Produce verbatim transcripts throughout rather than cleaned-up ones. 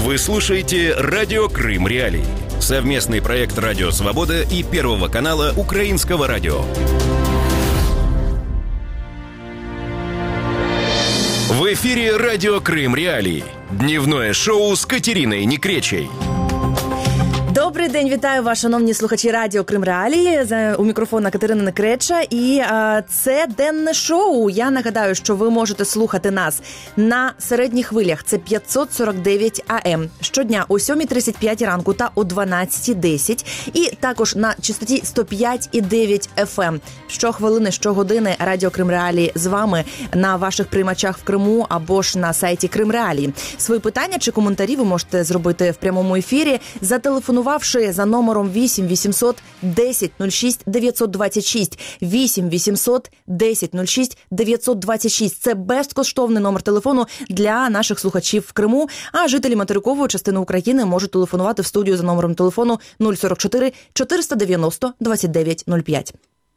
Вы слушаете «Радио Крым Реалии». Совместный проект «Радио Свобода» и Первого канала Украинского радио. В эфире «Радио Крым Реалии». Дневное шоу с Катериной Некречей. Добрий день, вітаю вас, шановні слухачі Радіо Крим Реалії. У мікрофона Катерина Некреча. І а, це денне шоу. Я нагадаю, що ви можете слухати нас на середніх хвилях. Це п'ятсот сорок дев'ять ей ем. Щодня о сьомій тридцять п'ять ранку та о дванадцятій десять. І також на частоті сто п'ять і дев'ять еф ем. Щохвилини, щогодини Радіо Крим Реалії з вами на ваших приймачах в Криму або ж на сайті Крим Реалії. Свої питання чи коментарі ви можете зробити в прямому ефірі, зателефонувавши за номером вісім вісімсот десять нуль шість дев'ятсот двадцять шість. вісім вісімсот десять нуль шість дев'ятсот двадцять шість. Це безкоштовний номер телефону для наших слухачів в Криму, а жителі материкової частини України можуть телефонувати в студію за номером телефону нуль сорок чотири чотириста дев'яносто двадцять дев'ять нуль п'ять.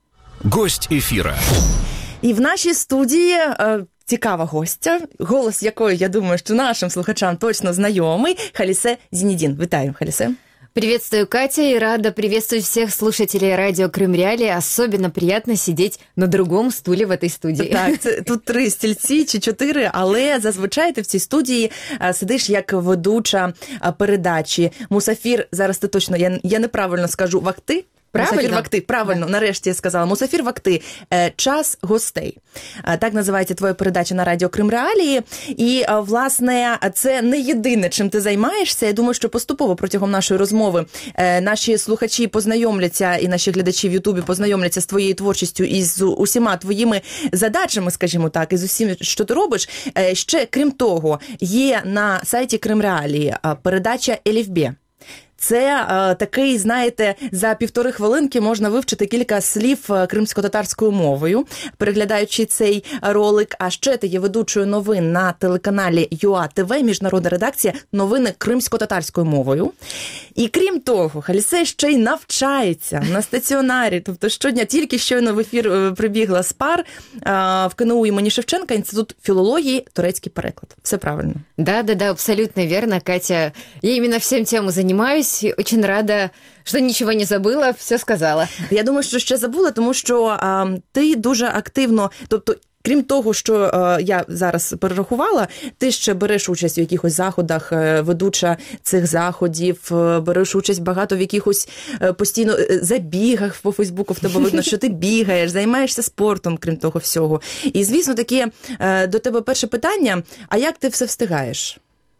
Гость ефіра. І в нашій студії е, цікава гостя, голос якої, я думаю, що нашим слухачам точно знайомий, Халісе Зінедін. Вітаю, Халісе. Приветствую, Катя, и рада приветствовать всех слушателей Радио Крым Реалии. Особенно приятно сидеть на другом стуле в этой студии. Так, це, тут три стільці чи чотири, але зазвичай ти в цій студії а, сидиш як ведуча а, передачі. Мусафір, зараз ти точно, я, я неправильно скажу, Вахти? Правильно? Мусафір Вахти, правильно, да. Нарешті я сказала. Мусафір Вахти, час гостей. Так називається твоя передача на Радіо Крим Реалії. І, власне, це не єдине, чим ти займаєшся. Я думаю, що поступово протягом нашої розмови наші слухачі познайомляться, і наші глядачі в Ютубі познайомляться з твоєю творчістю і з усіма твоїми задачами, скажімо так, і з усім, що ти робиш. Ще, крім того, є на сайті Крим Реалії передача «Еліфбе». Це е, такий, знаєте, за півтори хвилинки можна вивчити кілька слів кримсько-татарською мовою, переглядаючи цей ролик. А ще ти є ведучою новин на телеканалі ю а те ве, міжнародна редакція, новини кримсько-татарською мовою. І крім того, Халісе ще й навчається на стаціонарі. Тобто щодня, тільки щойно в ефір прибігла з пар е, в ка ен у імені Шевченка, Інститут філології, турецький переклад. Все правильно? Да-да-да, абсолютно верно, Катя. Я именно всем тем и занимаюсь. Очень рада, що нічого не забула, все сказала. Я думаю, що ще забула, тому що а, ти дуже активно, тобто, крім того, що а, я зараз перерахувала, ти ще береш участь у якихось заходах, ведуча цих заходів, береш участь багато в якихось постійно забігах по Фейсбуку, в тебе видно, що ти бігаєш, займаєшся спортом, крім того всього. І, звісно, таке до тебе перше питання, а як ти все встигаєш?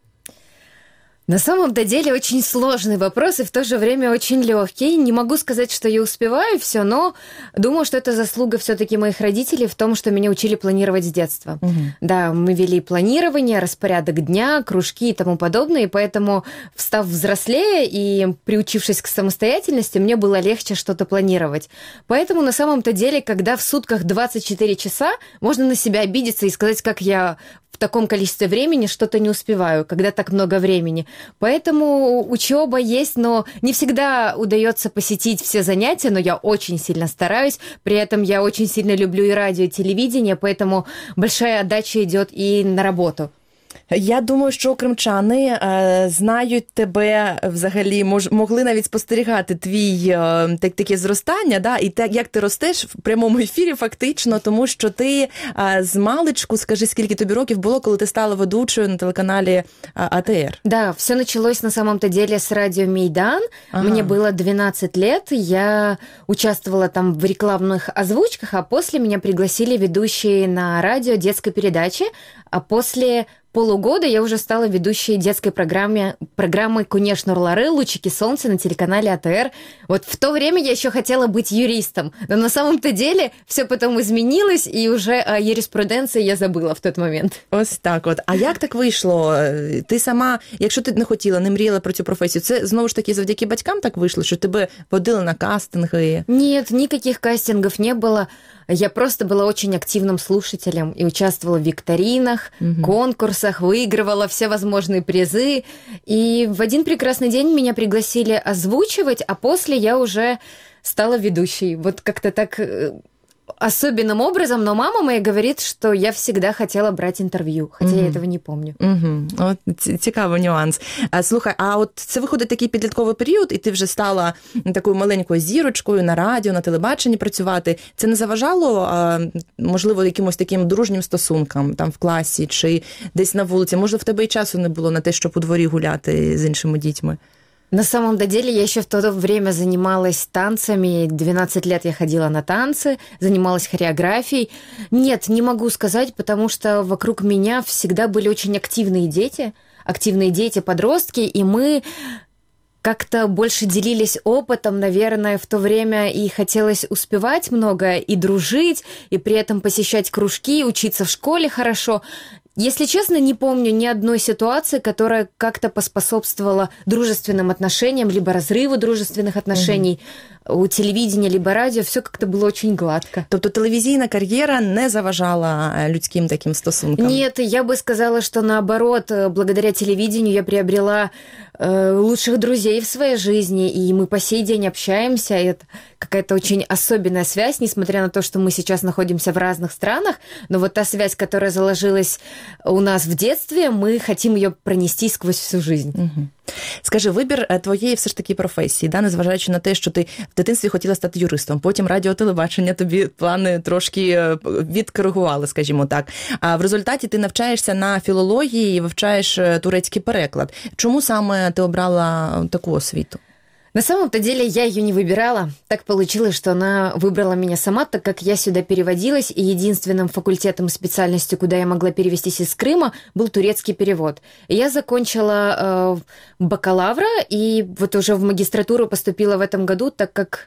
На самом-то деле очень сложный вопрос и в то же время очень легкий. Не могу сказать, что я успеваю все, но думаю, что это заслуга все-таки моих родителей в том, что меня учили планировать с детства. Угу. Да, мы вели планирование, распорядок дня, кружки и тому подобное, и поэтому, став взрослее и приучившись к самостоятельности, мне было легче что-то планировать. Поэтому на самом-то деле, когда в сутках двадцать четыре часа, можно на себя обидеться и сказать, как я в таком количестве времени что-то не успеваю, когда так много времени. Поэтому учеба есть, но не всегда удается посетить все занятия, но я очень сильно стараюсь. При этом я очень сильно люблю и радио, и телевидение, поэтому большая отдача идет и на работу. Я думаю, що кримчани е, знають тебе, взагалі, мож, могли навіть спостерігати твій е, так, таке зростання, да? І так, як ти ростеш в прямому ефірі фактично, тому що ти е, з маличку, скажи, скільки тобі років було, коли ти стала ведучою на телеканалі а те ер? Да, все началось на самом-то деле с радио «Мейдан». Ага. Мне было двенадцать лет, я участвовала там в рекламных озвучках, а после меня пригласили ведущие на радио детской передачи, а после полугода я уже стала ведущей детской программы, программы «Кунеш Нурлары. Лучики солнца» на телеканале а те эр. Вот в то время я еще хотела быть юристом, но на самом-то деле все потом изменилось, и уже о юриспруденции я забыла в тот момент. Ось так от. А як так вийшло? Ти сама, якщо ти не хотіла, не мріяла про цю професію, це знову ж таки завдяки батькам так вийшло, що тебе водили на кастинги? Нет, никаких кастингов не было. Я просто была очень активным слушателем и участвовала в викторинах, угу. конкурсах, выигрывала все возможные призы. И в один прекрасный день меня пригласили озвучивать, а после я уже стала ведущей. Вот как-то так особенным образом, но мама моя говорит, что я всегда хотела брать интервью, хотя mm-hmm. я этого не помню. Mm-hmm. От, цікавий нюанс. А, слухай, а от це виходить такий підлітковий період, і ти вже стала такою маленькою зірочкою на радіо, на телебаченні працювати. Це не заважало, а, можливо, якимось таким дружнім стосункам там в класі чи десь на вулиці? Може, в тебе і часу не було на те, щоб у дворі гуляти з іншими дітьми? На самом деле я еще в то время занималась танцами, двенадцать лет я ходила на танцы, занималась хореографией. Нет, не могу сказать, потому что вокруг меня всегда были очень активные дети, активные дети, подростки, и мы как-то больше делились опытом, наверное, в то время и хотелось успевать много, и дружить, и при этом посещать кружки, учиться в школе хорошо. Если честно, не помню ни одной ситуации, которая как-то поспособствовала дружественным отношениям, либо разрыву дружественных отношений. Mm-hmm. У телевидения, либо радио, все как-то было очень гладко. Тобто телевізійна кар'єра не заважала людським таким стосункам? Нет, я бы сказала, что наоборот, благодаря телевидению я приобрела э, лучших друзей в своей жизни, и мы по сей день общаемся, и это какая-то очень особенная связь, несмотря на то, что мы сейчас находимся в разных странах, но вот та связь, которая заложилась у нас в детстве, мы хотим ее пронести сквозь всю жизнь. Угу. Скажи, вибір твоєї все ж таки професії, да, незважаючи на те, що ти в дитинстві хотіла стати юристом, потім радіо, телебачення тобі плани трошки відкоригували, скажімо так. А в результаті ти навчаєшся на філології і вивчаєш турецький переклад. Чому саме ти обрала таку освіту? На самом-то деле я ее не выбирала. Так получилось, что она выбрала меня сама, так как я сюда переводилась, и единственным факультетом, специальностью, куда я могла перевестись из Крыма, был турецкий перевод. И я закончила э, бакалавра, и вот уже в магистратуру поступила в этом году, так как,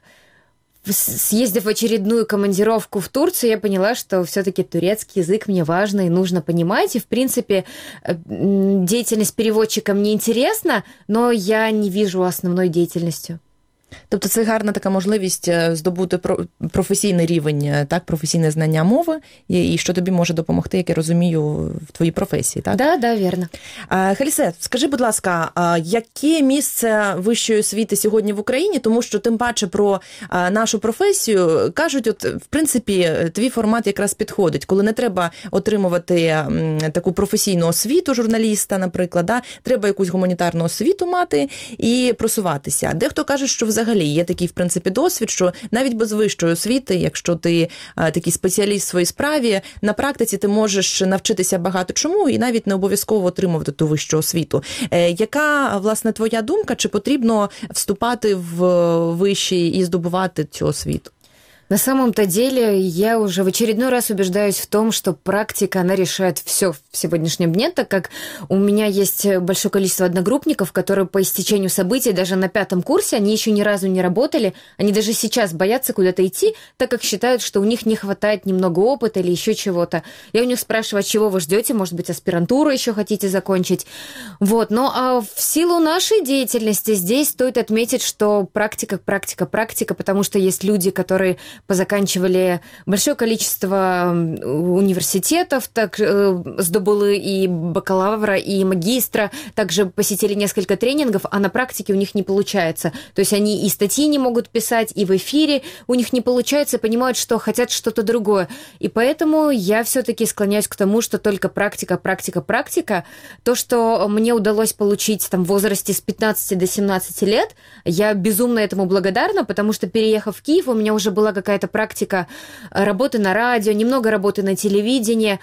съездив в очередную командировку в Турцию, я поняла, что все-таки турецкий язык мне важно и нужно понимать. И, в принципе, деятельность переводчика мне интересна, но я не вижу основной деятельностью. Тобто це гарна така можливість здобути професійний рівень, так, професійне знання мови, і що тобі може допомогти, як я розумію, в твоїй професії, так? Да, да, вірно. Халісе, скажи, будь ласка, яке місце вищої освіти сьогодні в Україні? Тому що тим паче про нашу професію кажуть, от, в принципі, твій формат якраз підходить, коли не треба отримувати таку професійну освіту журналіста, наприклад, да? Треба якусь гуманітарну освіту мати і просуватися. Дехто каже, що взагалі є такий, в принципі, досвід, що навіть без вищої освіти, якщо ти а, такий спеціаліст в своїй справі, на практиці ти можеш навчитися багато чому і навіть не обов'язково отримувати ту вищу освіту. Е, яка, власне, твоя думка, чи потрібно вступати в вищий і здобувати цю освіту? На самом-то деле я уже в очередной раз убеждаюсь в том, что практика, она решает все в сегодняшнем дне, так как у меня есть большое количество одногруппников, которые по истечению событий, даже на пятом курсе, они еще ни разу не работали, они даже сейчас боятся куда-то идти, так как считают, что у них не хватает немного опыта или еще чего-то. Я у них спрашиваю, чего вы ждете, может быть, аспирантуру еще хотите закончить. Вот. Но а в силу нашей деятельности здесь стоит отметить, что практика, практика, практика, потому что есть люди, которые позаканчивали большое количество университетов, так сдобыли и бакалавра, и магистра, также посетили несколько тренингов, а на практике у них не получается. То есть они и статьи не могут писать, и в эфире у них не получается, понимают, что хотят что-то другое. И поэтому я все-таки склоняюсь к тому, что только практика, практика, практика. То, что мне удалось получить там, в возрасте с пятнадцати до семнадцати лет, я безумно этому благодарна, потому что, переехав в Киев, у меня уже была какая-то какая-то практика работы на радио, немного работы на телевидении.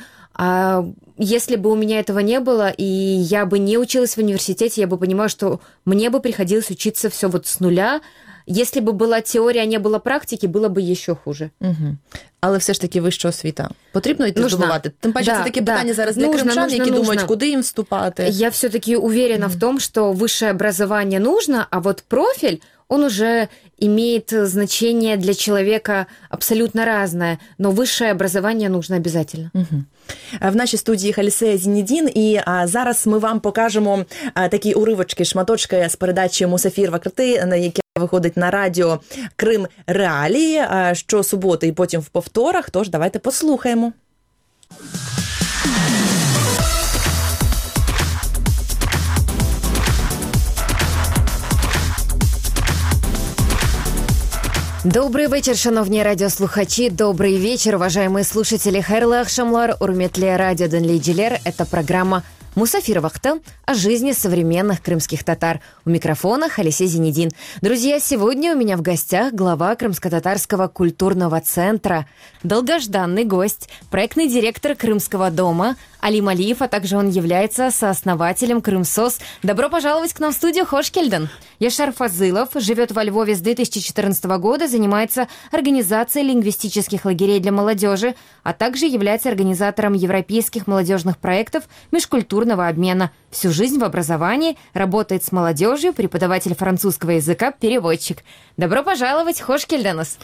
А если бы у меня этого не было, и я бы не училась в университете, я бы понимала, что мне бы приходилось учиться все вот с нуля. Если бы была теория, а не было практики, было бы еще хуже. Угу. Але все ж таки вища освіта. Потрібно йти здобувати? Тим паче, да, це таке да. питання зараз для нужно, кримчан, нужно, які нужно. думають, куди їм вступати. Я все-таки уверена mm-hmm. в том, что высшее образование нужно, а вот профиль, он уже имеет значение для человека абсолютно разное, но высшее образование нужно обязательно. Угу. В нашій студії Халісе Зінедін, і а, зараз ми вам покажемо а, такі уривочки, шматочки з передачі «Мусафір Вакти», яке виходить на радіо Крим Реалії а, щосуботи і потім в повторах, тож давайте послухаємо. Добрий вечір, шановні радиослухачи. Добрый вечер, уважаемые слушатели. Хайрлы Ахшамлар, Урметле радио Денли Джилер. Это программа «Мусафир Вахта» о жизни современных крымских татар. У микрофона Халисе Зинедин. Друзья, сегодня у меня в гостях глава Крымско-татарского культурного центра, долгожданный гость, проектный директор Крымского дома Алим Алиев, а также он является сооснователем Крымсос. Добро пожаловать к нам в студию, хош келден. Яшар Фазылов живет во Львове с две тысячи четырнадцатого года, занимается организацией лингвистических лагерей для молодежи, а также является организатором европейских молодежных проектов межкультурного обмена. Всю жизнь в образовании, работает с молодежью, преподаватель французского языка, переводчик. Добро пожаловать, хош келденос.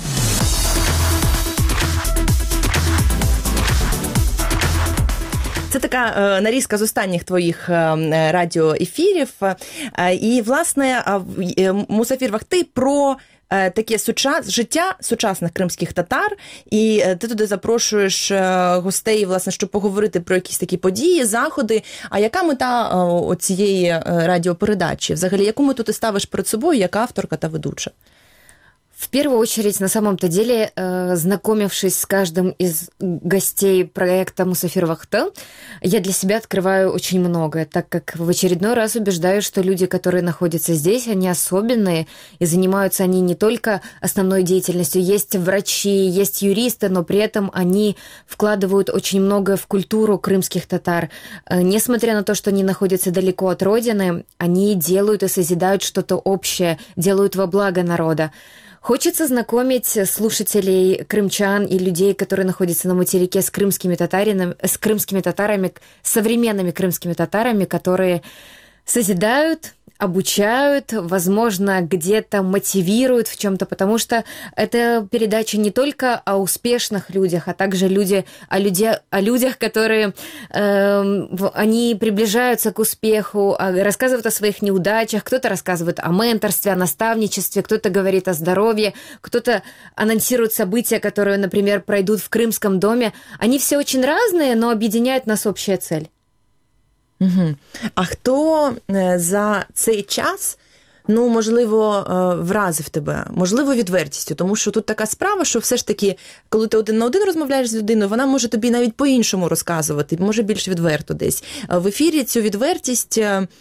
Це така е, нарізка з останніх твоїх е, радіоефірів. Е, і, власне, е, Мусафір Вахти про е, таке сучас... життя сучасних кримських татар. І е, ти туди запрошуєш е, гостей, власне, щоб поговорити про якісь такі події, заходи. А яка мета е, цієї е, радіопередачі? Взагалі, яку мету ти ставиш перед собою, як авторка та ведуча? В первую очередь, на самом-то деле, э, знакомившись с каждым из гостей проекта «Мусафир Вахта», я для себя открываю очень многое, так как в очередной раз убеждаю, что люди, которые находятся здесь, они особенные, и занимаются они не только основной деятельностью. Есть врачи, есть юристы, но при этом они вкладывают очень многое в культуру крымских татар. Э, несмотря на то, что они находятся далеко от родины, они делают и созидают что-то общее, делают во благо народа. Хочется знакомить слушателей, крымчан и людей, которые находятся на материке, с крымскими татаринами, с крымскими татарами, современными крымскими татарами, которые созидают, обучают, возможно, где-то мотивируют в чем-то, потому что это передача не только о успешных людях, а также люди, о, люди, о людях, которые э, они приближаются к успеху, рассказывают о своих неудачах, кто-то рассказывает о менторстве, о наставничестве, кто-то говорит о здоровье, кто-то анонсирует события, которые, например, пройдут в Крымском доме. Они все очень разные, но объединяет нас общая цель. Угу. А хто за цей час, ну, можливо, вразив тебе, можливо, відвертістю, тому що тут така справа, що все ж таки, коли ти один на один розмовляєш з людиною, вона може тобі навіть по-іншому розказувати, може більш відверто десь. В ефірі цю відвертість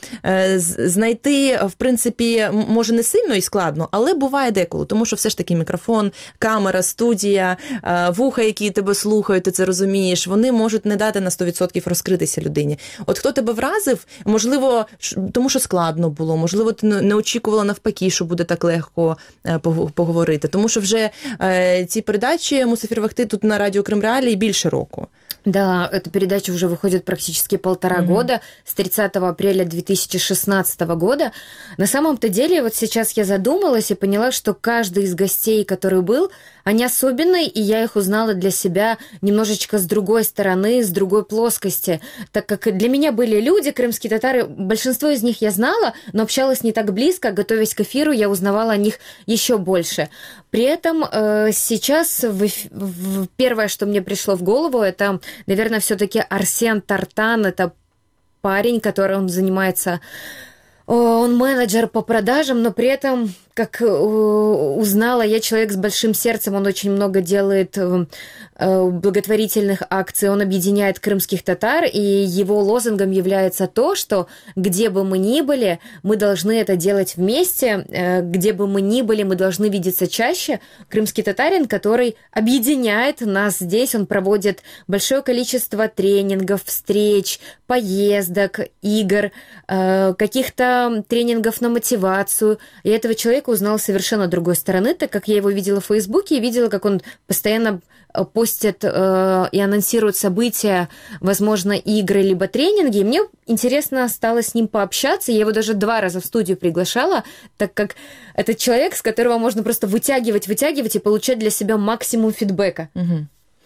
знайти, в принципі, може не сильно і складно, але буває деколи, тому що все ж таки мікрофон, камера, студія, вуха, які тебе слухають, ти це розумієш, вони можуть не дати на сто відсотків розкритися людині. От хто тебе вразив, можливо, тому що складно було, можливо, ти не очікував, очікувала навпаки, що буде так легко поговорити. Тому що вже е, ці передачі «Мусафир Вахти» тут на радио Крым Реалии більше року. Да, эта передача уже выходит практически полтора mm-hmm. года, с тридцатого апреля две тысячи шестнадцатого года. На самом-то деле, вот сейчас я задумалась и поняла, что каждый из гостей, который был, они особенные, и я их узнала для себя немножечко с другой стороны, с другой плоскости. Так как для меня были люди, крымские татары, большинство из них я знала, но общалась не так близко, готовясь к эфиру, я узнавала о них еще больше. При этом э, сейчас в, в, первое, что мне пришло в голову, это, наверное, все-таки Арсен Тартан, это парень, который он занимается, он менеджер по продажам, но при этом, как узнала, я человек с большим сердцем, он очень много делает благотворительных акций, он объединяет крымских татар, и его лозунгом является то, что где бы мы ни были, мы должны это делать вместе, где бы мы ни были, мы должны видеться чаще. Крымский татарин, который объединяет нас здесь, он проводит большое количество тренингов, встреч, поездок, игр, каких-то тренингов на мотивацию. И этого человека узнала совершенно другой стороны, так как я его видела в Фейсбуке и видела, как он постоянно постит э, и анонсирует события, возможно, игры либо тренинги. И мне интересно стало с ним пообщаться. Я его даже два раза в студию приглашала, так как это человек, с которого можно просто вытягивать, вытягивать и получать для себя максимум фидбэка. Угу.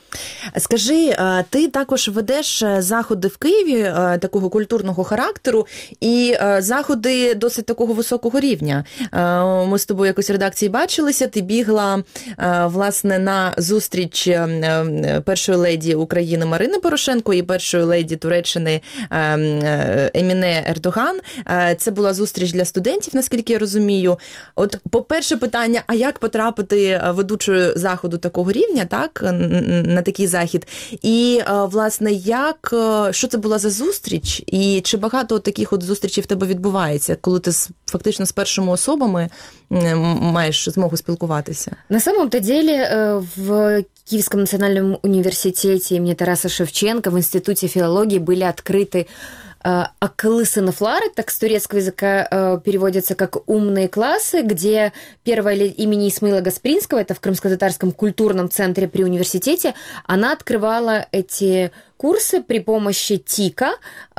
Скажи, ти також ведеш заходи в Києві такого культурного характеру і заходи досить такого високого рівня. Ми з тобою якось в редакції бачилися, ти бігла, власне, на зустріч першої леді України Марини Порошенко і першої леді Туреччини Еміне Ердоган. Це була зустріч для студентів, наскільки я розумію. От, по-перше, питання, а як потрапити ведучою заходу такого рівня, так, на такий захід? І, власне, як, що це була за зустріч? І чи багато таких от зустрічей в тебе відбувається, коли ти фактично з першими особами маєш змогу спілкуватися? На самом-то деле в Киевском национальном университете имени Тараса Шевченко в Институте филологии были открыты акылы сынофлары, так с турецкого языка переводятся как «умные классы», где первая имени Исмаила Гаспринского, это в Крымско-Татарском культурном центре при университете, она открывала эти курсы при помощи ТИКа,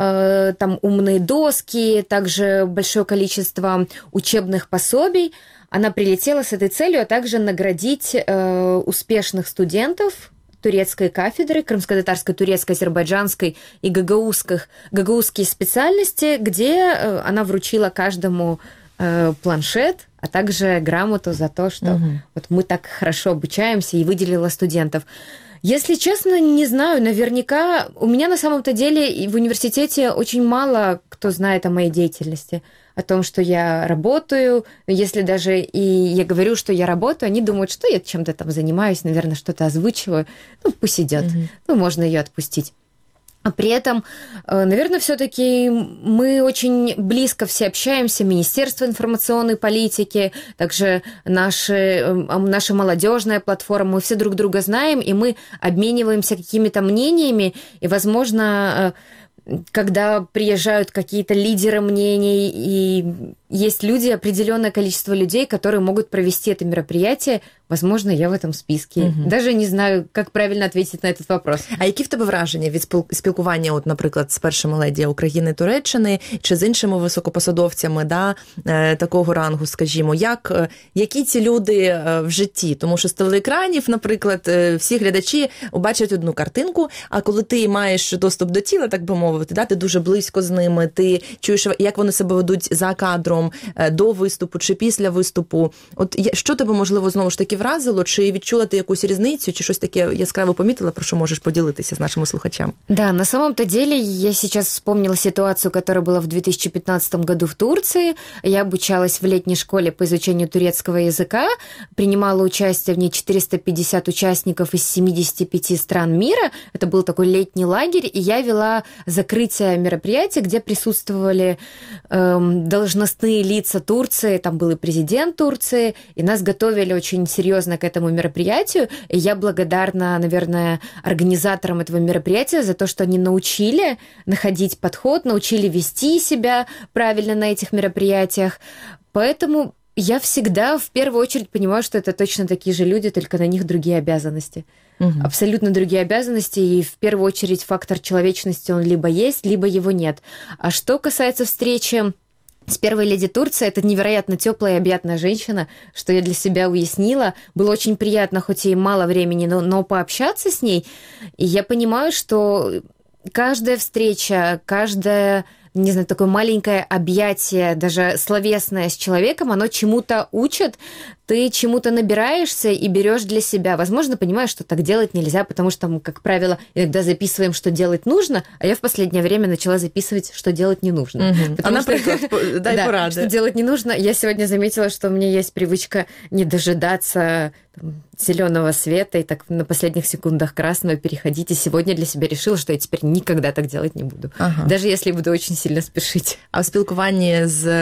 там умные доски, также большое количество учебных пособий. Она прилетела с этой целью, а также наградить успешных студентов турецкой кафедры, крымско-татарской, турецкой, азербайджанской и гагаузских, гагаузские специальности, где она вручила каждому э, планшет, а также грамоту за то, что угу. вот мы так хорошо обучаемся, и выделила студентов. Если честно, не знаю, наверняка у меня на самом-то деле в университете очень мало кто знает о моей деятельности, о том, что я работаю. Если даже и я говорю, что я работаю, они думают, что я чем-то там занимаюсь, наверное, что-то озвучиваю. Ну, пусть идет. Mm-hmm. Ну, можно ее отпустить. А при этом, наверное, все-таки мы очень близко все общаемся, Министерство информационной политики, также наши, наша молодежная платформа, мы все друг друга знаем, и мы обмениваемся какими-то мнениями, и, возможно, когда приезжают какие-то лидеры мнений, и есть люди, определенное количество людей, которые могут провести это мероприятие, возможно, я в этом списке. Угу. Даже не знаю, как правильно ответить на этот вопрос. А які в тебе враження від спілкування, от, наприклад, з першими леді України, Туреччини, чи з іншими високопосадовцями, да, такого рангу, скажімо, як, які ці люди в житті? Тому що з телеекранів, наприклад, всі глядачі бачать одну картинку, а коли ти маєш доступ до тіла, так би мовити, да, ти дуже близько з ними, ти чуєш, як вони себе ведуть за кадром, до виступу чи після виступу. От що тебе, можливо, знову ж таки вразило? Чи відчула ти якусь різницю, чи щось таке яскраво помітила, про що можешь поделиться с нашими слухачами? Да, на самом-то деле я сейчас вспомнила ситуацию, которая была в две тысячи пятнадцатом году в Турции. Я обучалась в летней школе по изучению турецкого языка, принимала участие в ней четыреста пятьдесят участников из семидесяти пяти стран мира. Это был такой летний лагерь, и я вела закрытие мероприятия, где присутствовали эм, должностные лица Турции, там был и президент Турции, и нас готовили очень серьезно к этому мероприятию. И я благодарна, наверное, организаторам этого мероприятия за то, что они научили находить подход, научили вести себя правильно на этих мероприятиях. Поэтому я всегда в первую очередь понимаю, что это точно такие же люди, только на них другие обязанности. Угу. Абсолютно другие обязанности, и в первую очередь фактор человечности он либо есть, либо его нет. А что касается встречи с первой леди Турции, это невероятно теплая и объятная женщина, что я для себя уяснила. Было очень приятно, хоть и мало времени, но, но пообщаться с ней. И я понимаю, что каждая встреча, каждая, не знаю, такое маленькое объятие, даже словесное с человеком, оно чему-то учит, ты чему-то набираешься и берешь для себя. Возможно, понимаешь, что так делать нельзя, потому что мы, как правило, иногда записываем, что делать нужно, а я в последнее время начала записывать, что делать не нужно. Угу. А, например, дай да, пораду. Что делать не нужно. Я сегодня заметила, что у меня есть привычка не дожидаться там, зеленого света и так на последних секундах красного переходить. И сегодня для себя решила, что я теперь никогда так делать не буду. Ага. Даже если буду очень сильно спешить. А в спілкуванні з,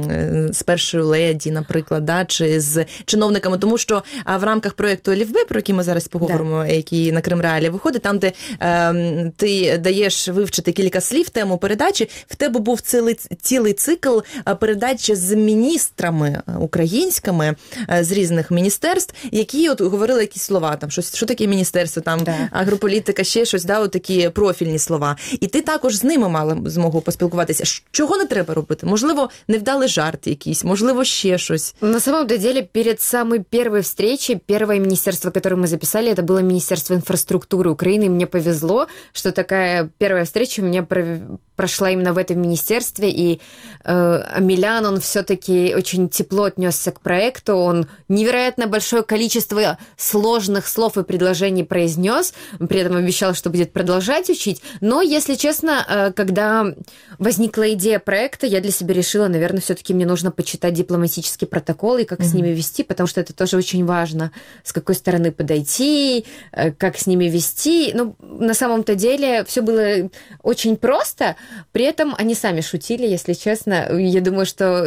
з першою леді, наприклад, да, чи з чиновниками, тому що в рамках проєкту Лівбе, про який ми зараз поговоримо, да, який на Крим Реалі виходить, там, де е, ти даєш вивчити кілька слів, тему передачі, в тебе був цілий, цілий цикл передач з міністрами українськими з різних міністерств, які от говорили якісь слова, там, щось, що таке міністерство, там, да, агрополітика, ще щось, да, от такі профільні слова. І ти також з ними мала змогу поспілкуватися. Чого не треба робити? Можливо, невдалий жарт якийсь, можливо, ще щось. На самом деле, перед самой первой встречей, первое министерство, которое мы записали, это было Министерство инфраструктуры Украины. И мне повезло, что такая первая встреча у меня прошла именно в этом министерстве. И э, Амелян, он все-таки очень тепло отнесся к проекту. Он невероятно большое количество сложных слов и предложений произнес. При этом обещал, что будет продолжать учить. Но, если честно, э, когда возникла идея проекта, я для себя решила, наверное, все-таки мне нужно почитать дипломатический протокол и как mm-hmm. с ними вести, потому что это тоже очень важно, с какой стороны подойти, как с ними вести. Ну, на самом-то деле все было очень просто, при этом они сами шутили, если честно. Я думаю, что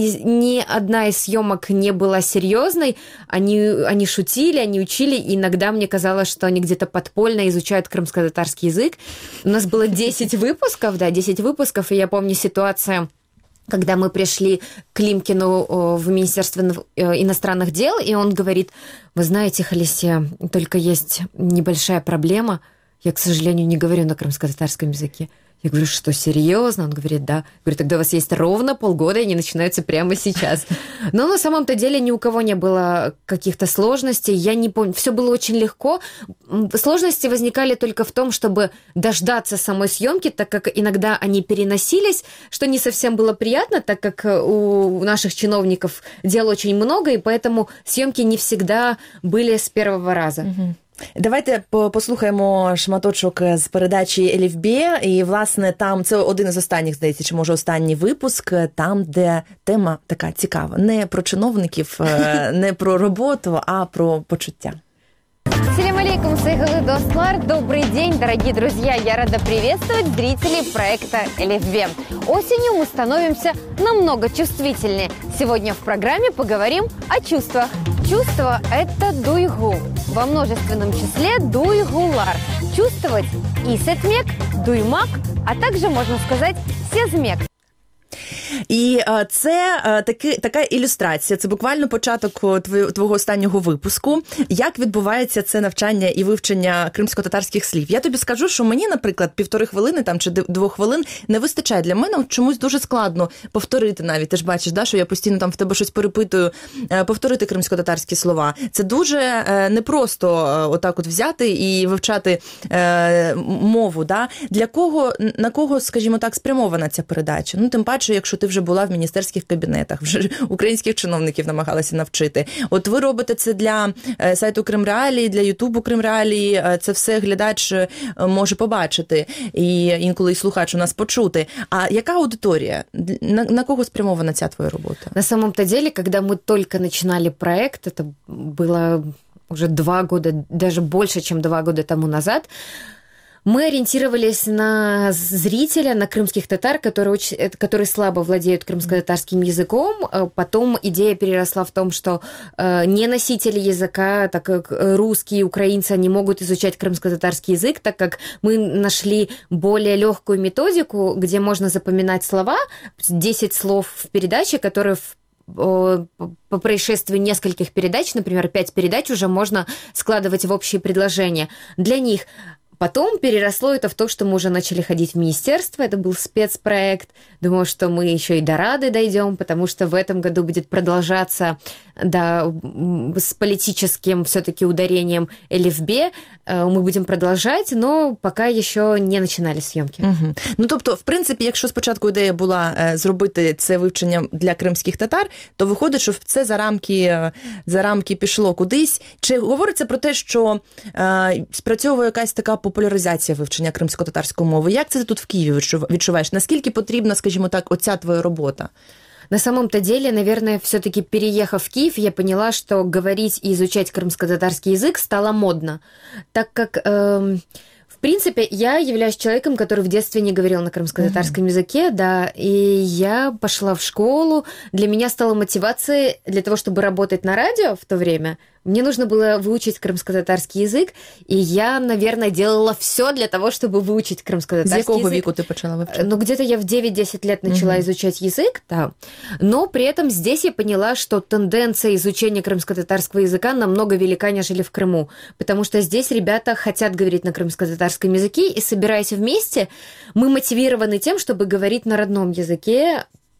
ни одна из съемок не была серьезной, они, они шутили, они учили, и иногда мне казалось, что они где-то подпольно изучают крымско-татарский язык. У нас было десять выпусков, да, десять выпусков, и я помню ситуацию, когда мы пришли к Климкину в Министерство иностранных дел, и он говорит: вы знаете, Халисия, только есть небольшая проблема. Я, к сожалению, не говорю на крымско-татарском языке. Я говорю, что, серьезно? Он говорит, да. Я говорю, тогда у вас есть ровно полгода, и они начинаются прямо сейчас. Но на самом-то деле ни у кого не было каких-то сложностей. Я не помню, все было очень легко. Сложности возникали только в том, чтобы дождаться самой съемки, так как иногда они переносились, что не совсем было приятно, так как у наших чиновников дел очень много, и поэтому съемки не всегда были с первого раза. Угу. Давайте послухаємо шматочок з передачі Елівбє, і, власне, там, це один із останніх, здається, чи може останній випуск, там, де тема така цікава. Не про чиновників, не про роботу, а про почуття. Салям алейкум, сайгалы достлар. Добрый день, дорогие друзья. Я рада приветствовать зрителей проекта Элифбе. Осенью мы становимся намного чувствительнее. Сегодня в программе поговорим о чувствах. Чувство – это дуйгу. Во множественном числе дуйгулар. Чувствовать исетмек, дуймак, а также, можно сказать, сезмек. І це таки, така ілюстрація, це буквально початок твого останнього випуску. Як відбувається це навчання і вивчення кримсько-татарських слів? Я тобі скажу, що мені, наприклад, півтори хвилини там, чи двох хвилин не вистачає. Для мене чомусь дуже складно повторити навіть. Ти ж бачиш, да, що я постійно там в тебе щось перепитую, повторити кримсько-татарські слова. Це дуже непросто отак от взяти і вивчати мову. Да? Для кого, на кого, скажімо так, спрямована ця передача? Ну, тим паче, якщо ти вже була в міністерських кабінетах, вже українських чиновників намагалася навчити. От ви робите це для сайту Крим Реалії, для Ютубу Крим Реалії, це все глядач може побачити, і інколи і слухач у нас почути. А яка аудиторія? На, на кого спрямована ця твоя робота? На самом-то деле, когда мы только начинали проект, это было уже два года, даже больше, чем два года тому назад, мы ориентировались на зрителя, на крымских татар, которые, очень, которые слабо владеют крымско-татарским языком. Потом идея переросла в том, что не носители языка, так как русские, украинцы, они могут изучать крымско-татарский язык, так как мы нашли более легкую методику, где можно запоминать слова, десять слов в передаче, которые в по происшествию нескольких передач, например, пять передач, уже можно складывать в общие предложения. Для них потом переросло это в то, что мы уже начали ходить в министерство, это был спецпроект. Думаю, что мы еще и до Рады дойдем, потому что в этом году будет продолжаться, да, с политическим все-таки ударением Элифбе. Ми будемо продовжувати, але поки ще не починали зйомки. Угу. Ну, тобто, в принципі, якщо спочатку ідея була е, зробити це вивчення для кримських татар, то виходить, що це за рамки, за рамки пішло кудись. Чи говориться про те, що е, спрацьовує якась така популяризація вивчення кримсько-татарської мови? Як це ти тут в Києві відчуваєш? Наскільки потрібна, скажімо так, оця твоя робота? На самом-то деле, наверное, все-таки переехав в Киев, я поняла, что говорить и изучать крымско-татарский язык стало модно, так как... Э, В принципе, я являюсь человеком, который в детстве не говорил на крымско-татарском mm-hmm. языке, да, и я пошла в школу. Для меня стала мотивацией для того, чтобы работать на радио в то время. Мне нужно было выучить крымско-татарский язык, и я, наверное, делала все для того, чтобы выучить крымско-татарский язык. С какого веку ты начала выучить? Ну, где-то я в девять-десять лет начала mm-hmm. изучать язык, да. Но при этом здесь я поняла, что тенденция изучения крымско-татарского языка намного велика, нежели в Крыму, потому что здесь ребята хотят говорить на крымско-татарском языке, и, собираясь вместе, мы мотивированы тем, чтобы говорить на родном языке,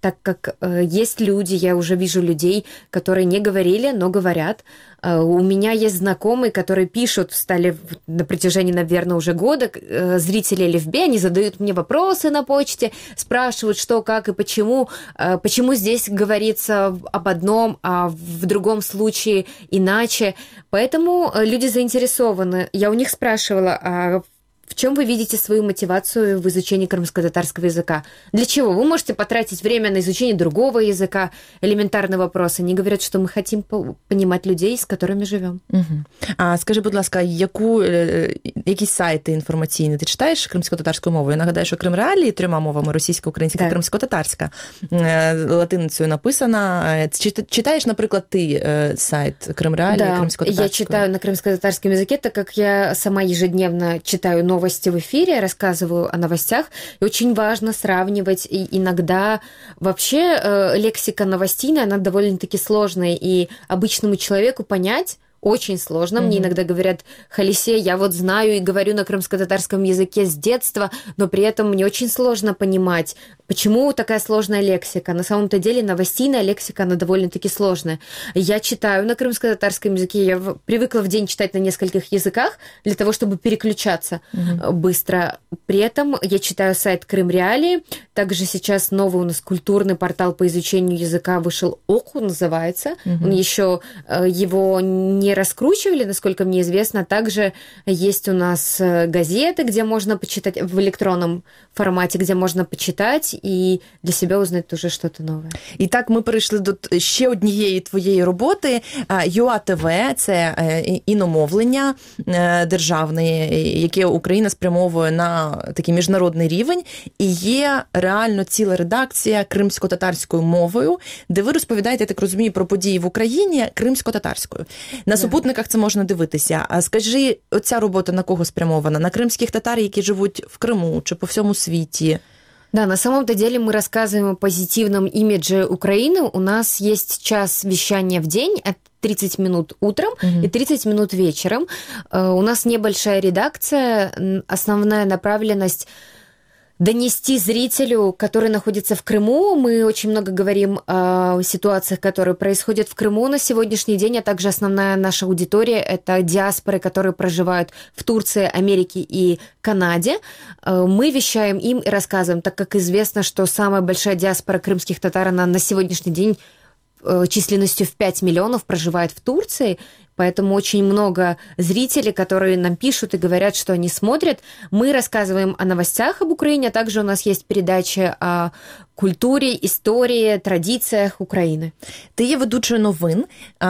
так как э, есть люди, я уже вижу людей, которые не говорили, но говорят. Э, у меня есть знакомые, которые пишут, стали на протяжении, наверное, уже года, э, зрители ЛФБ, они задают мне вопросы на почте, спрашивают, что, как и почему, э, почему здесь говорится об одном, а в другом случае иначе. Поэтому люди заинтересованы. Я у них спрашивала, а в чем вы видите свою мотивацию в изучении крымско-татарского языка? Для чего? Вы можете потратить время на изучение другого языка, элементарный вопрос. Они говорят, что мы хотим понимать людей, з которыми живемо. Угу. А скажи, будь ласка, яку, які сайти інформаційні ти читаєш кримсько-татарською мовою? Я нагадаю, що Крим Реалії трьома мовами – російська, українська, кримсько-татарська. Латиницею написана. Читаєш, наприклад, ти сайт Крим Реалії, да, кримсько-татарською? Я читаю на крымско-татарском языке, так как я сама ежедневно читаю новости новости в эфире, рассказываю о новостях, и очень важно сравнивать, и иногда вообще э, лексика новостейная, она довольно-таки сложная, и обычному человеку понять очень сложно. Mm-hmm. Мне иногда говорят: Халисе, я вот знаю и говорю на крымско-татарском языке с детства, но при этом мне очень сложно понимать, почему такая сложная лексика. На самом-то деле новостейная лексика, она довольно-таки сложная. Я читаю на крымско-татарском языке, я привыкла в день читать на нескольких языках для того, чтобы переключаться mm-hmm. быстро. При этом я читаю сайт Крым Реалии, также сейчас новый у нас культурный портал по изучению языка вышел, ОКУ называется. Mm-hmm. Он еще его не раскручивали, насколько мне известно. Также есть у нас газеты, где можно почитать в электронном форматі, де можна почитати і для себе узнати уже щось нове. І так ми перейшли до ще однієї твоєї роботи. ЮА-ТВ – це іномовлення державне, яке Україна спрямовує на такий міжнародний рівень. І є реально ціла редакція кримсько-татарською мовою, де ви розповідаєте, я так розумію, про події в Україні кримсько-татарською. На супутниках це можна дивитися. А скажи, оця робота на кого спрямована? На кримських татар, які живуть в Криму чи по всьому світі? Да, на самом-то деле мы рассказываем о позитивном имидже Украины. У нас есть час вещания в день, это тридцать минут утром mm-hmm. и тридцать минут вечером. У нас небольшая редакция, основная направленность донести зрителю, который находится в Крыму. Мы очень много говорим о ситуациях, которые происходят в Крыму на сегодняшний день, а также основная наша аудитория – это диаспоры, которые проживают в Турции, Америке и Канаде. Мы вещаем им и рассказываем, так как известно, что самая большая диаспора крымских татар, она на сегодняшний день численностью в пять миллионов проживает в Турции, поэтому очень много зрителей, которые нам пишут и говорят, что они смотрят. Мы рассказываем о новостях об Украине, а также у нас есть передачи о культурі, історії, традиціях України. Ти є ведучою новин,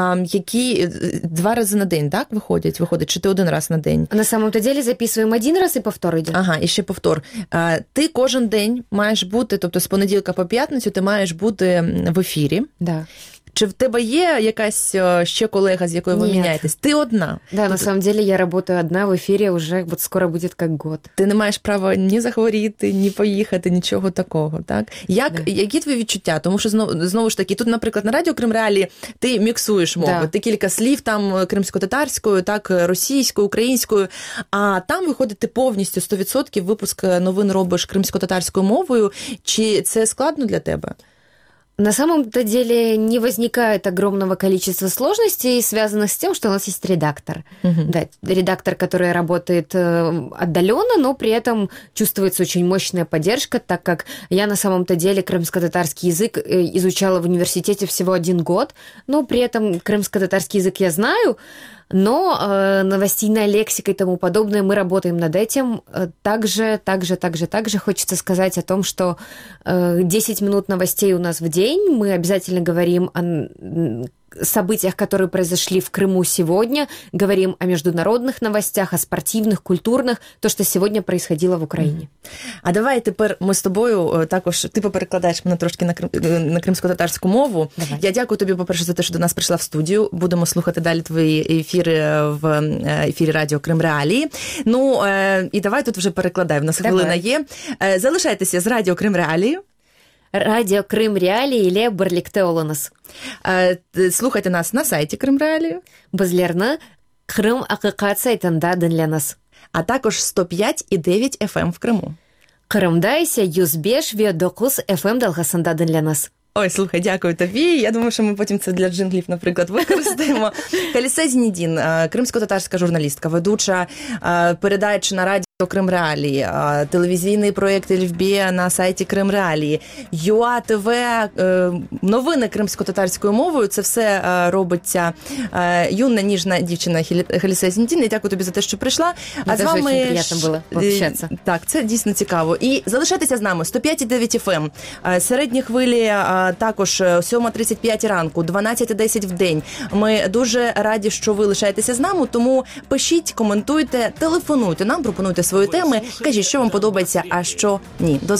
які два рази на день, так, виходять? Виходить, чи ти один раз на день? На самом-то деле записуємо один раз і повтор йде. Ага, і ще повтор. Ти кожен день маєш бути, тобто з понеділка по п'ятницю ти маєш бути в ефірі. Да. Чи в тебе є якась ще колега, з якою ви Нет. міняєтесь? Ти одна? Да, на самом деле я работаю одна в ефірі уже, вот скоро буде як год. Ти не маєш права ні захворіти, ні поїхати, нічого такого, так? Як, да. Які твої відчуття? Тому що, знову, знову ж таки, тут, наприклад, на радіо Крим Реалії ти міксуєш мови, да. Ти кілька слів там кримсько-татарською, так, російською, українською, а там виходить ти повністю сто відсотків випуск новин робиш кримсько-татарською мовою. Чи це складно для тебе? На самом-то деле не возникает огромного количества сложностей, связанных с тем, что у нас есть редактор. Uh-huh. Да, редактор, который работает отдаленно, но при этом чувствуется очень мощная поддержка, так как я на самом-то деле крымско-татарский язык изучала в университете всего один год, но при этом крымско-татарский язык я знаю, но э, новостейная лексика и тому подобное, мы работаем над этим. Также, также, также, также хочется сказать о том, что э, десять минут новостей у нас в день. Мы обязательно говорим о событиях, которые произошли в Крыму сегодня, говорим о международных новостях, о спортивных, культурных, то, що сьогодні происходило в Україні. А давай тепер ми з тобою також, ти поперекладаєш мене трошки на, крим, на кримсько-татарську мову. Давай. Я дякую тобі, по-перше, за те, що до нас прийшла в студію. Будемо слухати далі твої ефіри в ефірі радіо Крим Реалії. Ну, і давай тут вже перекладай, в нас хвилина є. Залишайтеся з радіо Крим Реалії. Радіо Крим Реалії, Іле Берлікте Олонас. Слухайте нас на сайті Крим Реалії. Безлерна Крим Акикат сайтында динлянас. А також сто п'ять і дев'ять еф ем в Криму. Кырымдайся, Юзбеш, Віодокус, еф ем Далгасандаден для нас. Ой, слухай, дякую тобі. Я думаю, що ми потім це для джинглів, наприклад, використаємо. Халісе Зінідін, кримсько-татарська журналістка, ведуча передач на радіо Крим Реалії, телевізійний проєкт Ельфбія на сайті Крим Реалії, ЮА ТВ, новини кримсько-татарською мовою. Це все робиться юна, ніжна дівчина Халісе Зінідін. І дякую тобі за те, що прийшла. А з вами дуже приємно було пообщатися. Так, це дійсно цікаво. І залишайтеся з нами. сто п'ять і дев'ять еф ем. Середні хвилі також сьома тридцять п'ять ранку, дванадцята десять в день. Ми дуже раді, що ви лишаєтеся з нами, тому пишіть, коментуйте, телефонуйте нам, пропонуйте свої теми, кажіть, що вам подобається, а що ні. До